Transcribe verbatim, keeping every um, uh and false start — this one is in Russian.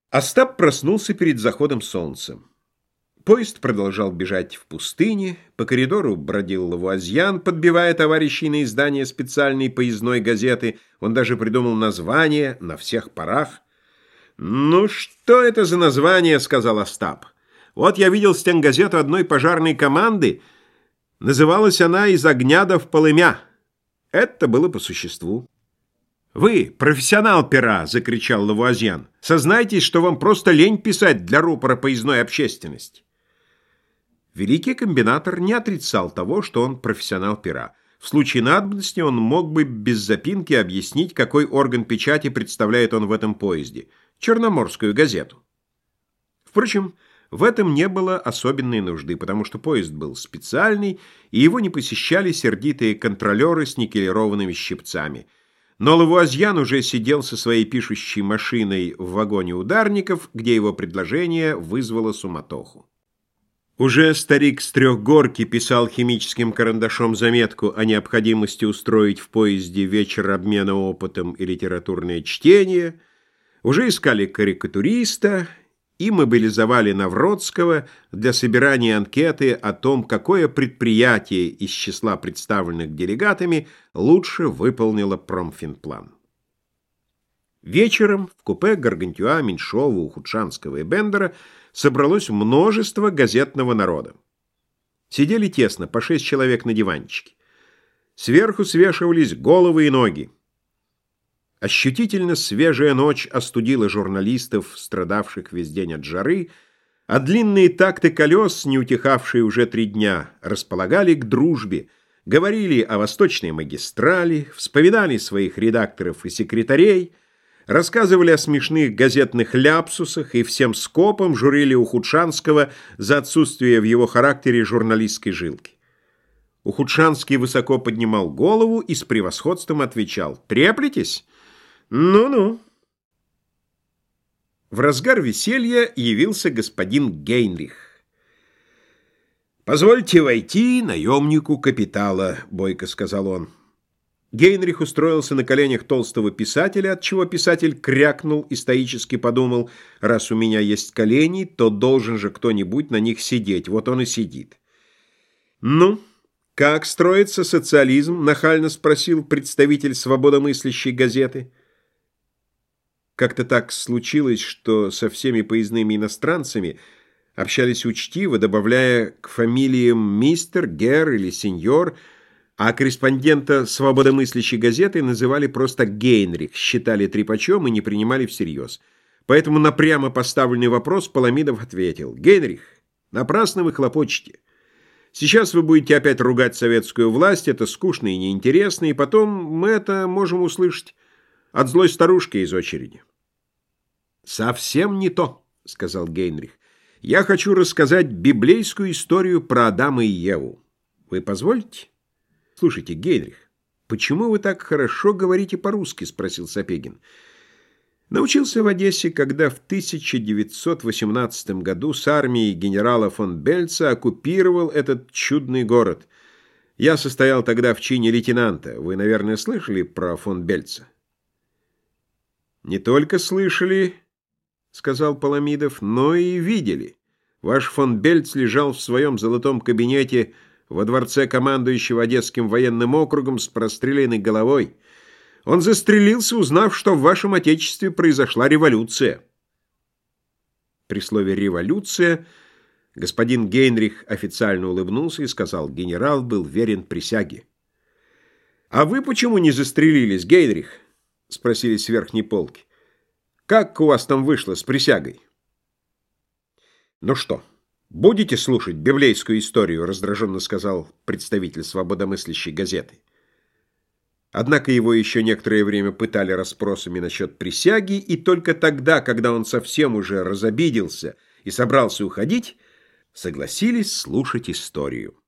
Остап проснулся перед заходом солнца. Поезд продолжал бежать в пустыне, по коридору бродил Лавуазьян, подбивая товарищей на издание специальной поездной газеты. Он даже придумал название «На всех парах». «Ну, что это за название?» — сказал Остап. «Вот я видел стенгазету одной пожарной команды. Называлась она «Из огня до в полымя». Это было по существу». «Вы, профессионал пера!» — закричал Лавуазьян. «Сознайтесь, что вам просто лень писать для рупора поездной общественности». Великий комбинатор не отрицал того, что он профессионал пера. В случае надобности он мог бы без запинки объяснить, какой орган печати представляет он в этом поезде — Черноморскую газету. Впрочем, в этом не было особенной нужды, потому что поезд был специальный, и его не посещали сердитые контролеры с никелированными щипцами. Но Лавуазьян уже сидел со своей пишущей машиной в вагоне ударников, где его предложение вызвало суматоху. Уже старик с Трехгорки писал химическим карандашом заметку о необходимости устроить в поезде вечер обмена опытом и литературное чтение, уже искали карикатуриста и мобилизовали Навродского для собирания анкеты о том, какое предприятие из числа представленных делегатами лучше выполнило промфинплан. Вечером в купе Гаргантюа, Меньшова, Ухудшанского и Бендера собралось множество газетного народа. Сидели тесно, по шесть человек на диванчике. Сверху свешивались головы и ноги. Ощутительно свежая ночь остудила журналистов, страдавших весь день от жары, а длинные такты колес, не утихавшие уже три дня, располагали к дружбе, говорили о восточной магистрали, вспоминали своих редакторов и секретарей, рассказывали о смешных газетных ляпсусах и всем скопом журили Ухудшанского за отсутствие в его характере журналистской жилки. Ухудшанский высоко поднимал голову и с превосходством отвечал: «Треплетесь? Ну-ну». В разгар веселья явился господин Гейнрих. «Позвольте войти наемнику капитала», — бойко сказал он. Гейнрих устроился на коленях толстого писателя, отчего писатель крякнул и стоически подумал: раз у меня есть колени, то должен же кто-нибудь на них сидеть, вот он и сидит. «Ну, как строится социализм?» — нахально спросил представитель свободомыслящей газеты. Как-то так случилось, что со всеми поездными иностранцами общались учтиво, добавляя к фамилиям мистер, гер или сеньор, а корреспондента свободомыслящей газеты называли просто Гейнрих, считали трепачом и не принимали всерьез. Поэтому на прямо поставленный вопрос Паламидов ответил: «Гейнрих, напрасно вы хлопочете. Сейчас вы будете опять ругать советскую власть, это скучно и неинтересно, и потом мы это можем услышать от злой старушки из очереди». «Совсем не то», — сказал Гейнрих. «Я хочу рассказать библейскую историю про Адама и Еву. Вы позволите?» «Слушайте, Гейнрих, почему вы так хорошо говорите по-русски?» — спросил Сапегин. «Научился в Одессе, когда в тысяча девятьсот восемнадцатом году с армией генерала фон Бельца оккупировал этот чудный город. Я состоял тогда в чине лейтенанта. Вы, наверное, слышали про фон Бельца?» «Не только слышали, — сказал Паламидов, — но и видели. Ваш фон Бельц лежал в своем золотом кабинете во дворце командующего Одесским военным округом с простреленной головой. Он застрелился, узнав, что в вашем отечестве произошла революция». При слове «революция» господин Гейнрих официально улыбнулся и сказал: «Генерал был верен присяге». «А вы почему не застрелились, Гейнрих?» — спросили с верхней полки. «Как у вас там вышло с присягой?» «Ну что, будете слушать библейскую историю?» — раздраженно сказал представитель свободомыслящей газеты. Однако его еще некоторое время пытали расспросами насчет присяги, и только тогда, когда он совсем уже разобиделся и собрался уходить, согласились слушать историю.